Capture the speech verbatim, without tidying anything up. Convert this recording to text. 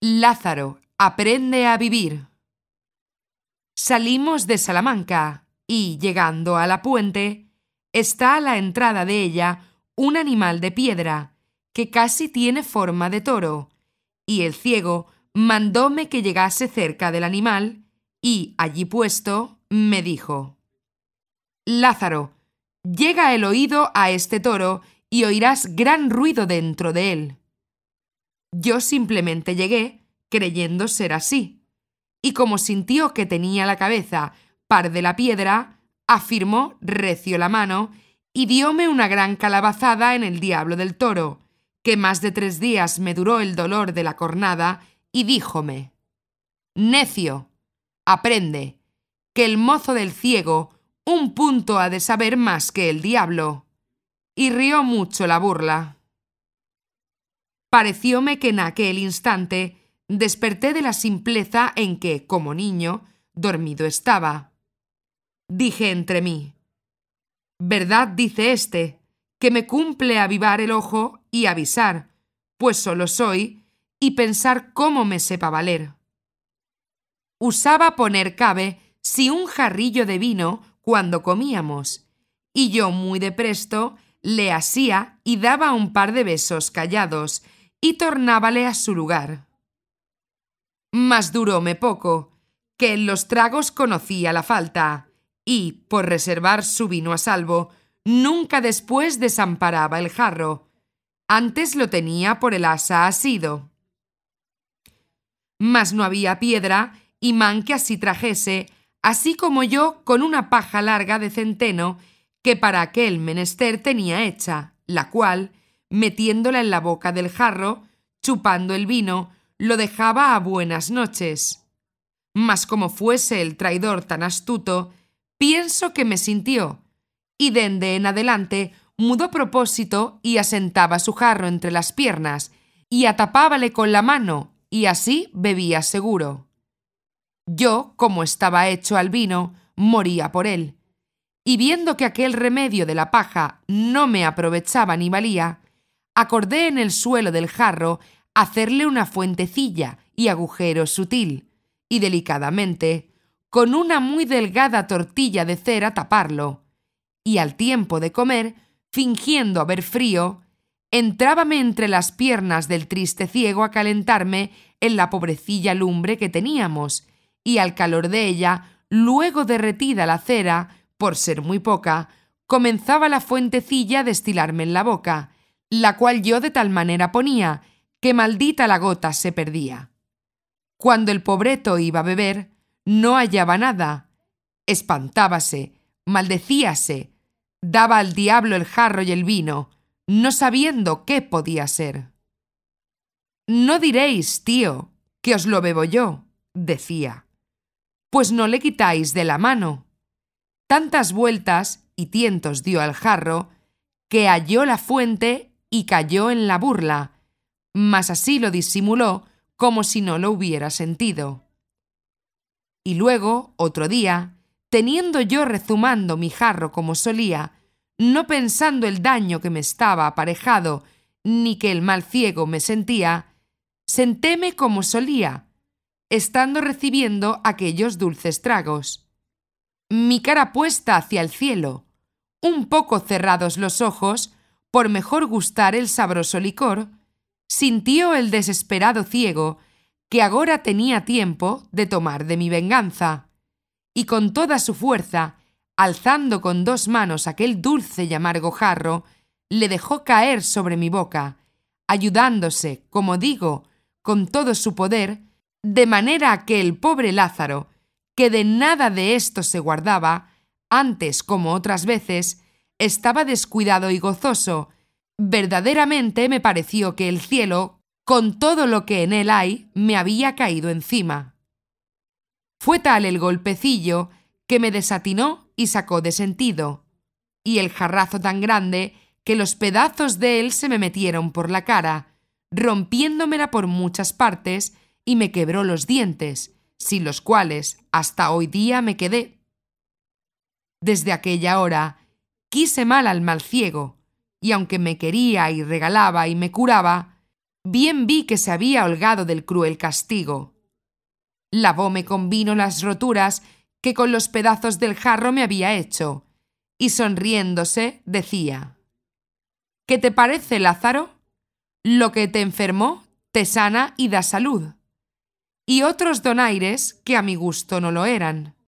Lázaro, aprende a vivir. Salimos de Salamanca y, llegando a la puente, está a la entrada de ella un animal de piedra que casi tiene forma de toro, y el ciego mandóme que llegase cerca del animal y, allí puesto, me dijo: Lázaro, llega el oído a este toro y oirás gran ruido dentro de él. Yo simplemente llegué, creyendo ser así, y como sintió que tenía la cabeza par de la piedra, afirmó recio la mano y dióme una gran calabazada en el diablo del toro, que más de tres días me duró el dolor de la cornada, y díjome: Necio, aprende, que el mozo del ciego un punto ha de saber más que el diablo. Y rió mucho la burla. Parecióme que en aquel instante desperté de la simpleza en que, como niño, dormido estaba. Dije entre mí: verdad dice éste, que me cumple avivar el ojo y avisar, pues solo soy, y pensar cómo me sepa valer. Usaba poner cabe si un jarrillo de vino cuando comíamos, y yo muy de presto le asía y daba un par de besos callados, y tornábale a su lugar. Mas duróme poco, que en los tragos conocía la falta, y, por reservar su vino a salvo, nunca después desamparaba el jarro, antes lo tenía por el asa asido. Mas no había piedra y man que así trajese, así como yo con una paja larga de centeno que para aquel menester tenía hecha, la cual, metiéndola en la boca del jarro, chupando el vino, lo dejaba a buenas noches. Mas como fuese el traidor tan astuto, pienso que me sintió, y dende en adelante mudó propósito y asentaba su jarro entre las piernas, y atapábale con la mano, y así bebía seguro. Yo, como estaba hecho al vino, moría por él, y viendo que aquel remedio de la paja no me aprovechaba ni valía, acordé en el suelo del jarro hacerle una fuentecilla y agujero sutil, y delicadamente, con una muy delgada tortilla de cera taparlo, y al tiempo de comer, fingiendo haber frío, entrábame entre las piernas del triste ciego a calentarme en la pobrecilla lumbre que teníamos, y al calor de ella, luego derretida la cera, por ser muy poca, comenzaba la fuentecilla a destilarme en la boca, la cual yo de tal manera ponía, que maldita la gota se perdía. Cuando el pobreto iba a beber, no hallaba nada, espantábase, maldecíase, daba al diablo el jarro y el vino, no sabiendo qué podía ser. «No diréis, tío, que os lo bebo yo», decía, «pues no le quitáis de la mano». Tantas vueltas y tientos dio al jarro, que halló la fuente y cayó en la burla, mas así lo disimuló como si no lo hubiera sentido. Y luego, otro día, teniendo yo rezumando mi jarro como solía, no pensando el daño que me estaba aparejado, ni que el mal ciego me sentía, sentéme como solía, estando recibiendo aquellos dulces tragos. Mi cara puesta hacia el cielo, un poco cerrados los ojos, por mejor gustar el sabroso licor, sintió el desesperado ciego que agora tenía tiempo de tomar de mi venganza, y con toda su fuerza, alzando con dos manos aquel dulce y amargo jarro, le dejó caer sobre mi boca, ayudándose, como digo, con todo su poder, de manera que el pobre Lázaro, que de nada de esto se guardaba, antes como otras veces, estaba descuidado y gozoso. Verdaderamente me pareció que el cielo, con todo lo que en él hay, me había caído encima. Fue tal el golpecillo que me desatinó y sacó de sentido, y el jarrazo tan grande que los pedazos de él se me metieron por la cara, rompiéndomela por muchas partes, y me quebró los dientes, sin los cuales hasta hoy día me quedé. Desde aquella hora quise mal al mal ciego, y aunque me quería y regalaba y me curaba, bien vi que se había holgado del cruel castigo. Lavóme con vino las roturas que con los pedazos del jarro me había hecho, y sonriéndose decía: ¿Qué te parece, Lázaro? Lo que te enfermó te sana y da salud. Y otros donaires que a mi gusto no lo eran.